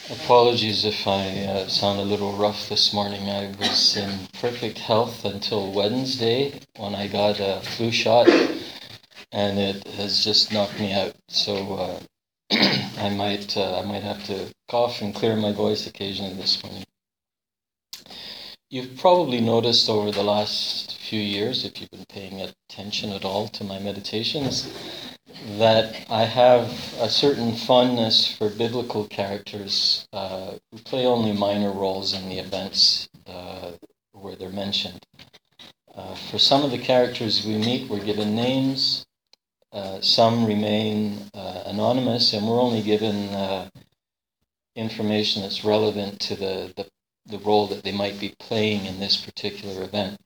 Apologies if I sound a little rough this morning. I was in perfect health until Wednesday when I got a flu shot, and it has just knocked me out. So I might have to cough and clear my voice occasionally this morning. You've probably noticed over the last few years, if you've been paying attention at all to my meditations, that I have a certain fondness for biblical characters who play only minor roles in the events where they're mentioned. For some of the characters we meet, we're given names. Some remain anonymous, and we're only given information that's relevant to the role that they might be playing in this particular event.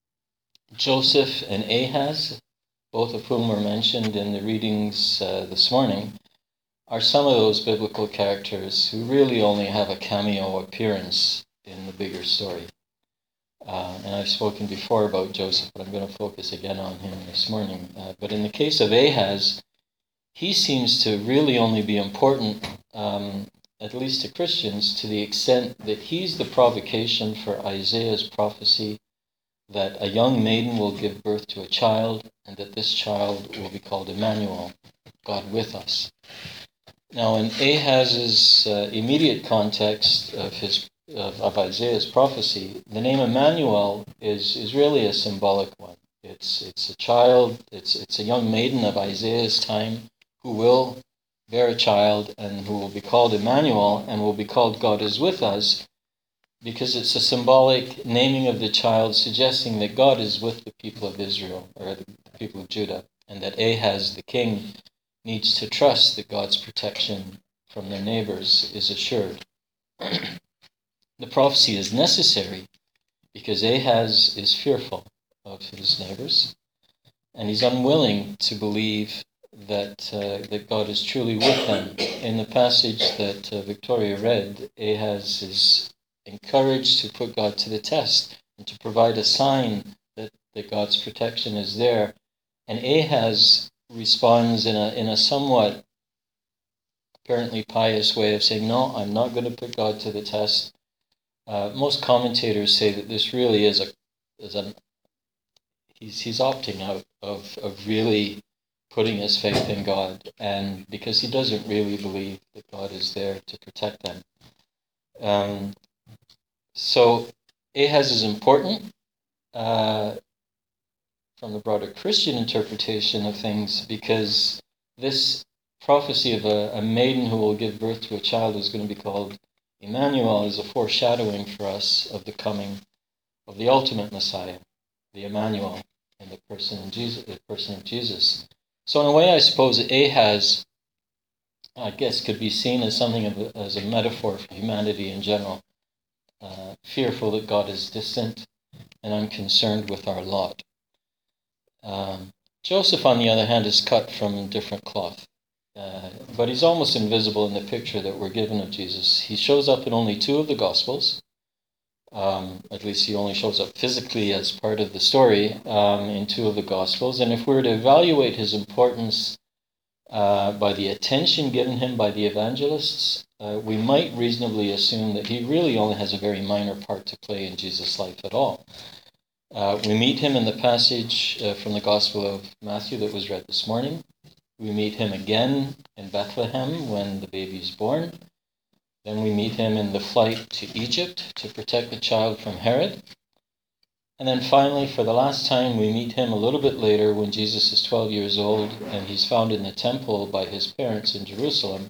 Joseph and Ahaz, both of whom were mentioned in the readings this morning, are some of those biblical characters who really only have a cameo appearance in the bigger story. And I've spoken before about Joseph, but I'm going to focus again on him this morning. But in the case of Ahaz, he seems to really only be important, at least to Christians, to the extent that he's the provocation for Isaiah's prophecy that a young maiden will give birth to a child, and that this child will be called Emmanuel, God with us. Now, in Ahaz's immediate context of Isaiah's prophecy, the name Emmanuel is really a symbolic one. It's a child, it's a young maiden of Isaiah's time who will bear a child and who will be called Emmanuel and will be called God is with us, because it's a symbolic naming of the child suggesting that God is with the people of Israel, or the people of Judah, and that Ahaz, the king, needs to trust that God's protection from their neighbors is assured. The prophecy is necessary because Ahaz is fearful of his neighbors, and he's unwilling to believe that God is truly with him. In the passage that Victoria read, Ahaz is encouraged to put God to the test and to provide a sign that God's protection is there. And Ahaz responds in a somewhat apparently pious way of saying, no, I'm not going to put God to the test. Most commentators say that this really is he's opting out of really putting his faith in God, and because he doesn't really believe that God is there to protect them. So Ahaz is important from the broader Christian interpretation of things, because this prophecy of a maiden who will give birth to a child who's going to be called Emmanuel is a foreshadowing for us of the coming of the ultimate Messiah, the Emmanuel, in the person of Jesus. So in a way, I suppose Ahaz, I guess, could be seen as something as a metaphor for humanity in general. Fearful that God is distant and unconcerned with our lot. Joseph, on the other hand, is cut from different cloth, but he's almost invisible in the picture that we're given of Jesus. He shows up in only 2 of the Gospels. At least he only shows up physically as part of the story in 2 of the Gospels. And if we were to evaluate his importance by the attention given him by the evangelists, we might reasonably assume that he really only has a very minor part to play in Jesus' life at all. We meet him in the passage from the Gospel of Matthew that was read this morning. We meet him again in Bethlehem when the baby is born. Then we meet him in the flight to Egypt to protect the child from Herod. And then finally, for the last time, we meet him a little bit later when Jesus is 12 years old and he's found in the temple by his parents in Jerusalem,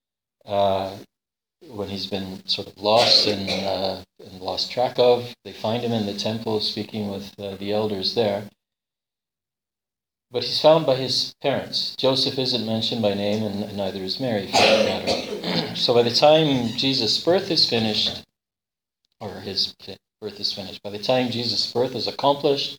when he's been sort of lost and lost track of. They find him in the temple speaking with the elders there. But he's found by his parents. Joseph isn't mentioned by name, and neither is Mary, for that matter. So by the time Jesus' birth is finished, or his birth is finished, by the time Jesus' birth is accomplished,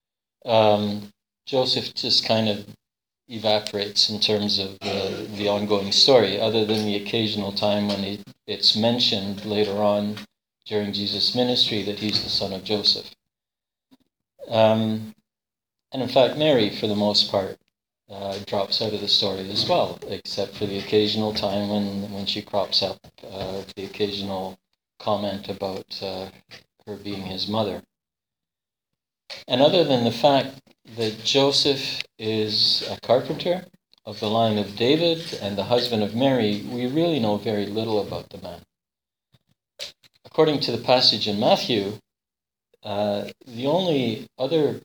Joseph just kind of evaporates in terms of the ongoing story, other than the occasional time when it's mentioned later on during Jesus' ministry that he's the son of Joseph. And in fact, Mary, for the most part, drops out of the story as well, except for the occasional time when she crops up, the occasional comment about her being his mother. And other than the fact that Joseph is a carpenter of the line of David and the husband of Mary, we really know very little about the man. According to the passage in Matthew, the only other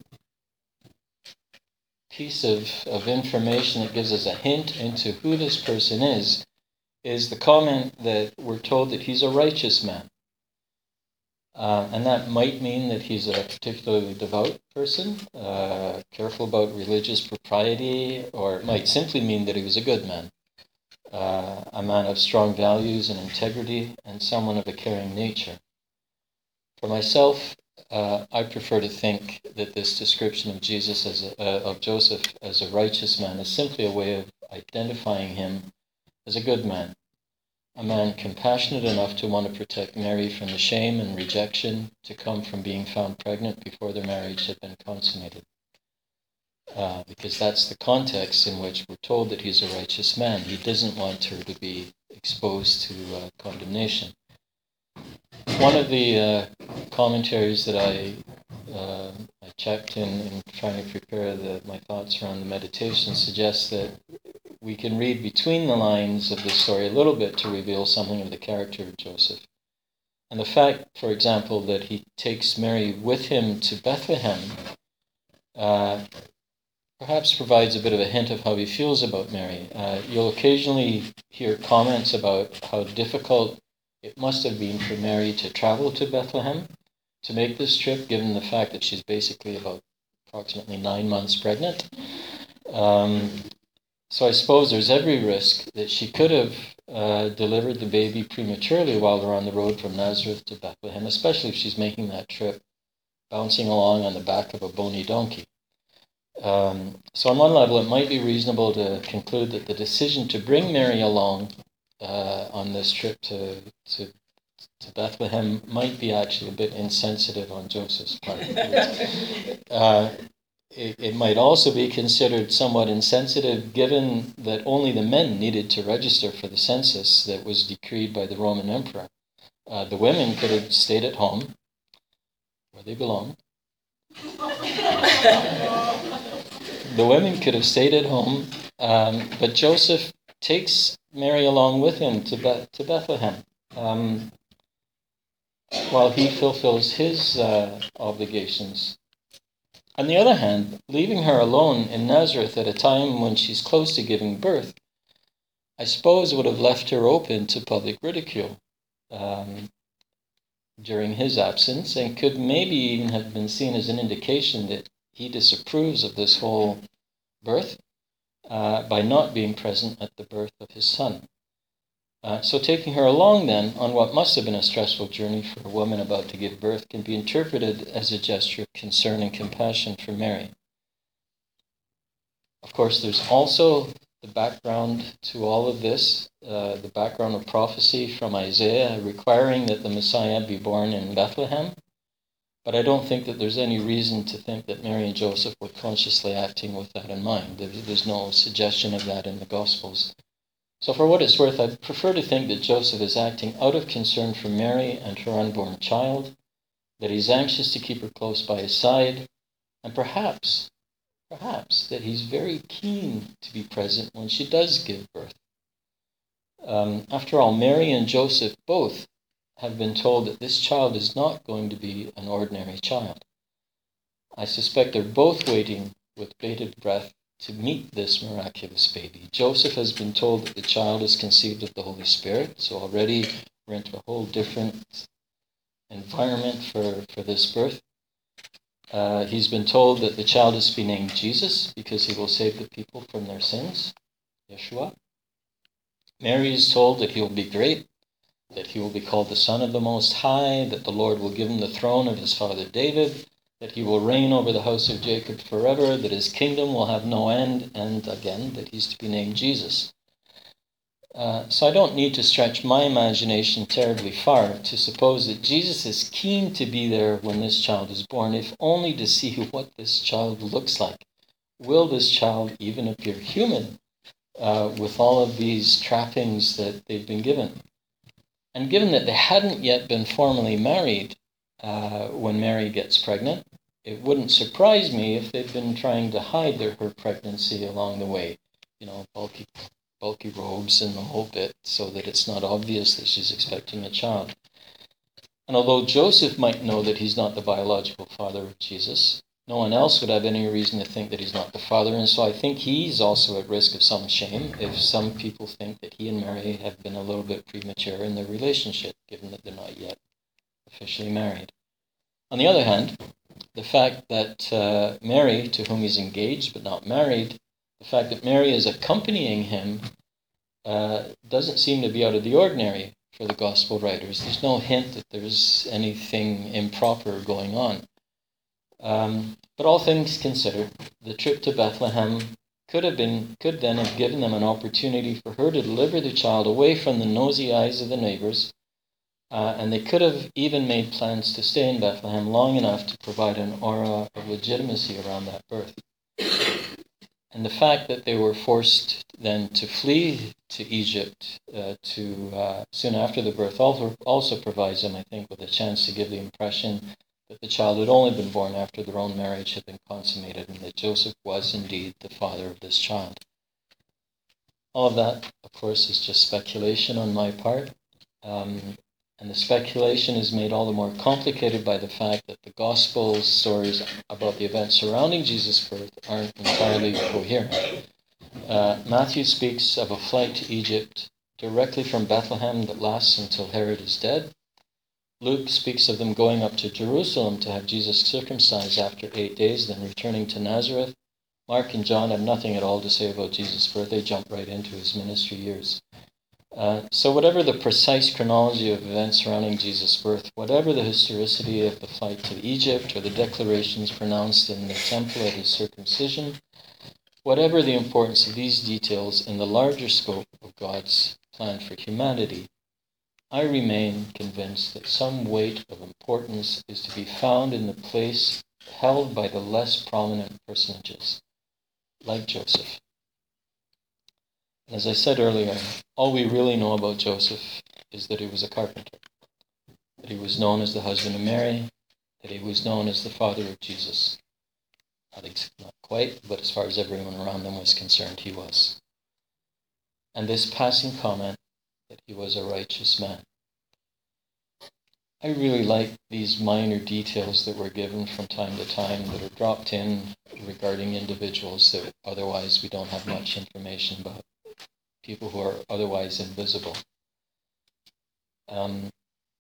piece of information that gives us a hint into who this person is the comment that we're told that he's a righteous man. And that might mean that he's a particularly devout person, careful about religious propriety, or it might simply mean that he was a good man, a man of strong values and integrity, and someone of a caring nature. For myself, I prefer to think that this description of of Joseph as a righteous man is simply a way of identifying him as a good man, a man compassionate enough to want to protect Mary from the shame and rejection to come from being found pregnant before their marriage had been consummated. Because that's the context in which we're told that he's a righteous man. He doesn't want her to be exposed to condemnation. One of the commentaries that I checked in trying to prepare my thoughts around the meditation suggests that we can read between the lines of the story a little bit to reveal something of the character of Joseph. And the fact, for example, that he takes Mary with him to Bethlehem perhaps provides a bit of a hint of how he feels about Mary. You'll occasionally hear comments about how difficult it must have been for Mary to travel to Bethlehem to make this trip, given the fact that she's basically about approximately 9 months pregnant. So I suppose there's every risk that she could have delivered the baby prematurely while they're on the road from Nazareth to Bethlehem, especially if she's making that trip bouncing along on the back of a bony donkey. So on one level, it might be reasonable to conclude that the decision to bring Mary along on this trip to Bethlehem might be actually a bit insensitive on Joseph's part. It might also be considered somewhat insensitive given that only the men needed to register for the census that was decreed by the Roman emperor. The women could have stayed at home, where they belong. The women could have stayed at home, but Joseph takes Mary along with him to Bethlehem while he fulfills his obligations. On the other hand, leaving her alone in Nazareth at a time when she's close to giving birth, I suppose would have left her open to public ridicule during his absence, and could maybe even have been seen as an indication that he disapproves of this whole birth by not being present at the birth of his son. So taking her along then on what must have been a stressful journey for a woman about to give birth can be interpreted as a gesture of concern and compassion for Mary. Of course, there's also the background to all of this, the background of prophecy from Isaiah requiring that the Messiah be born in Bethlehem. But I don't think that there's any reason to think that Mary and Joseph were consciously acting with that in mind. There's no suggestion of that in the Gospels. So for what it's worth, I prefer to think that Joseph is acting out of concern for Mary and her unborn child, that he's anxious to keep her close by his side, and perhaps that he's very keen to be present when she does give birth. After all, Mary and Joseph both have been told that this child is not going to be an ordinary child. I suspect they're both waiting with bated breath to meet this miraculous baby. Joseph has been told that the child is conceived of the Holy Spirit, so already we're into a whole different environment for this birth. He's been told that the child is to be named Jesus because he will save the people from their sins, Yeshua. Mary is told that he will be great, that he will be called the Son of the Most High, that the Lord will give him the throne of his father David, that he will reign over the house of Jacob forever, that his kingdom will have no end, and again, that he's to be named Jesus. So I don't need to stretch my imagination terribly far to suppose that Jesus is keen to be there when this child is born, if only to see what this child looks like, will this child even appear human with all of these trappings that they've been given? And given that they hadn't yet been formally married when Mary gets pregnant, it wouldn't surprise me if they'd been trying to hide her pregnancy along the way. Bulky robes and the whole bit, so that it's not obvious that she's expecting a child. And although Joseph might know that he's not the biological father of Jesus, no one else would have any reason to think that he's not the father, and so I think he's also at risk of some shame if some people think that he and Mary have been a little bit premature in their relationship, given that they're not yet officially married. On the other hand, the fact that Mary, to whom he's engaged but not married, the fact that Mary is accompanying him doesn't seem to be out of the ordinary for the gospel writers. There's no hint that there's anything improper going on. But all things considered, the trip to Bethlehem could then have given them an opportunity for her to deliver the child away from the nosy eyes of the neighbors, and they could have even made plans to stay in Bethlehem long enough to provide an aura of legitimacy around that birth. And the fact that they were forced then to flee to Egypt soon after the birth also provides them, I think, with a chance to give the impression that the child had only been born after their own marriage had been consummated, and that Joseph was indeed the father of this child. All of that, of course, is just speculation on my part. And the speculation is made all the more complicated by the fact that the gospel stories about the events surrounding Jesus' birth aren't entirely coherent. Matthew speaks of a flight to Egypt directly from Bethlehem that lasts until Herod is dead. Luke speaks of them going up to Jerusalem to have Jesus circumcised after 8 days, then returning to Nazareth. Mark and John have nothing at all to say about Jesus' birth. They jump right into his ministry years. So whatever the precise chronology of events surrounding Jesus' birth, whatever the historicity of the flight to Egypt or the declarations pronounced in the temple at his circumcision, whatever the importance of these details in the larger scope of God's plan for humanity, I remain convinced that some weight of importance is to be found in the place held by the less prominent personages, like Joseph. As I said earlier, all we really know about Joseph is that he was a carpenter, that he was known as the husband of Mary, that he was known as the father of Jesus. Not quite, but as far as everyone around them was concerned, he was. And this passing comment that he was a righteous man. I really like these minor details that were given from time to time that are dropped in regarding individuals that otherwise we don't have much information about. People who are otherwise invisible. I'm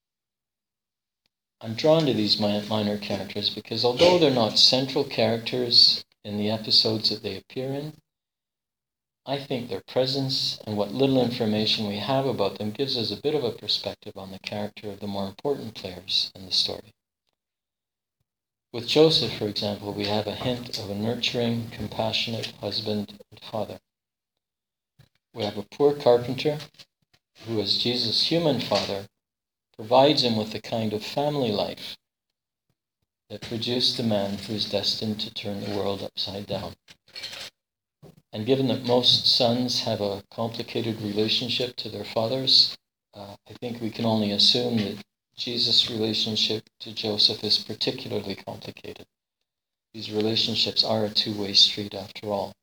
drawn to these minor characters because although they're not central characters in the episodes that they appear in, I think their presence and what little information we have about them gives us a bit of a perspective on the character of the more important players in the story. With Joseph, for example, we have a hint of a nurturing, compassionate husband and father. We have a poor carpenter who, as Jesus' human father, provides him with the kind of family life that produced the man who is destined to turn the world upside down. And given that most sons have a complicated relationship to their fathers, I think we can only assume that Jesus' relationship to Joseph is particularly complicated. These relationships are a two-way street after all.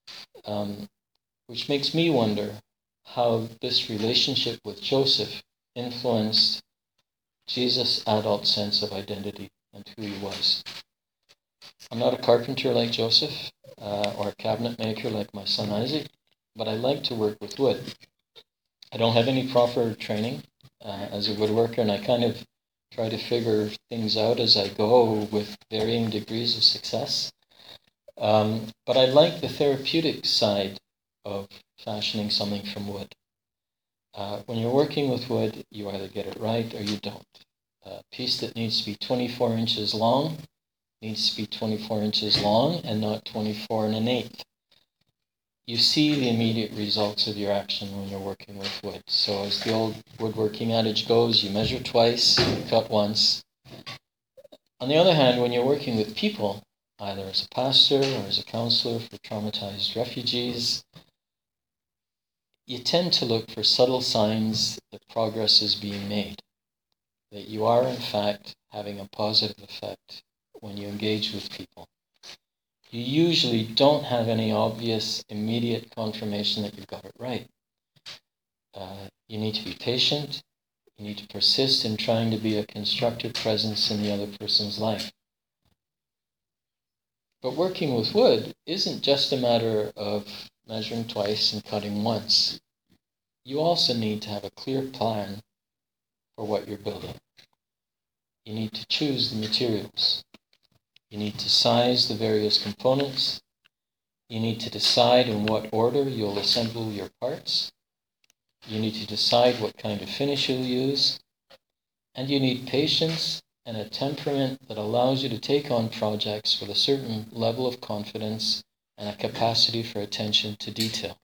Which makes me wonder how this relationship with Joseph influenced Jesus' adult sense of identity and who he was. I'm not a carpenter like Joseph, or a cabinet maker like my son Isaac, but I like to work with wood. I don't have any proper training as a woodworker, and I kind of try to figure things out as I go with varying degrees of success. But I like the therapeutic side of fashioning something from wood. When you're working with wood, you either get it right or you don't. A piece that needs to be 24 inches long needs to be 24 inches long and not 24 1/8. You see the immediate results of your action when you're working with wood. So as the old woodworking adage goes, you measure twice, you cut once. On the other hand, when you're working with people, either as a pastor or as a counselor for traumatized refugees, you tend to look for subtle signs that progress is being made, that you are in fact having a positive effect when you engage with people. You usually don't have any obvious immediate confirmation that you've got it right. You need to be patient. You need to persist in trying to be a constructive presence in the other person's life. But working with wood isn't just a matter of measuring twice and cutting once. You also need to have a clear plan for what you're building. You need to choose the materials. You need to size the various components. You need to decide in what order you'll assemble your parts. You need to decide what kind of finish you'll use. And you need patience and a temperament that allows you to take on projects with a certain level of confidence and a capacity for attention to detail.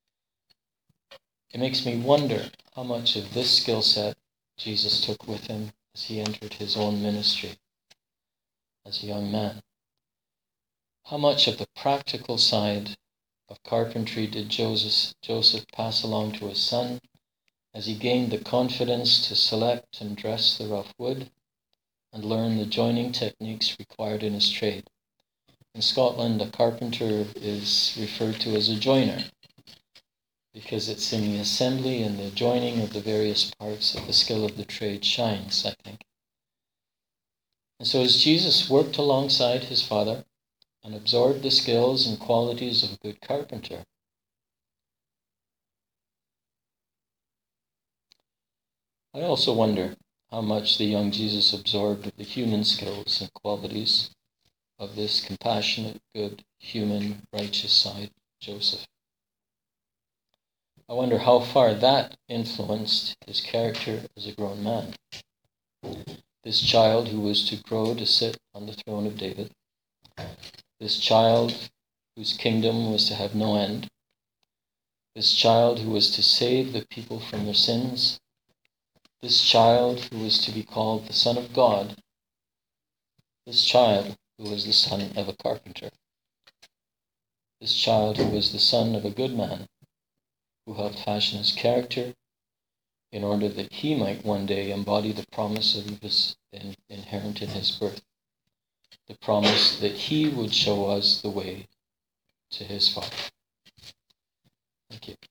It makes me wonder how much of this skill set Jesus took with him as he entered his own ministry as a young man. How much of the practical side of carpentry did Joseph pass along to his son as he gained the confidence to select and dress the rough wood and learn the joining techniques required in his trade? In Scotland, a carpenter is referred to as a joiner, because it's in the assembly and the joining of the various parts that the skill of the trade shines, I think. And so as Jesus worked alongside his father and absorbed the skills and qualities of a good carpenter, I also wonder how much the young Jesus absorbed of the human skills and qualities of this compassionate, good, human, righteous side, Joseph. I wonder how far that influenced his character as a grown man. This child who was to grow to sit on the throne of David. This child whose kingdom was to have no end. This child who was to save the people from their sins. This child who was to be called the Son of God. This child who was the son of a carpenter. This child who was the son of a good man, who helped fashion his character in order that he might one day embody the promise of his inherent in his birth, the promise that he would show us the way to his Father. Thank you.